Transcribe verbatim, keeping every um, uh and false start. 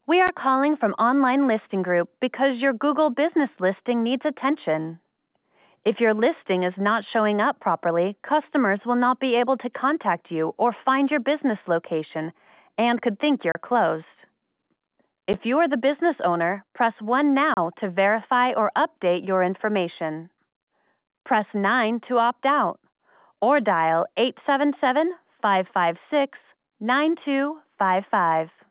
We are calling from Online Listing Group because your Google business listing needs attention. If your listing is not showing up properly, customers will not be able to contact you or find your business location and could think you're closed. If you are the business owner, press one now to verify or update your information. Press nine to opt out, or dial eight seven seven, five five six, nine two five five.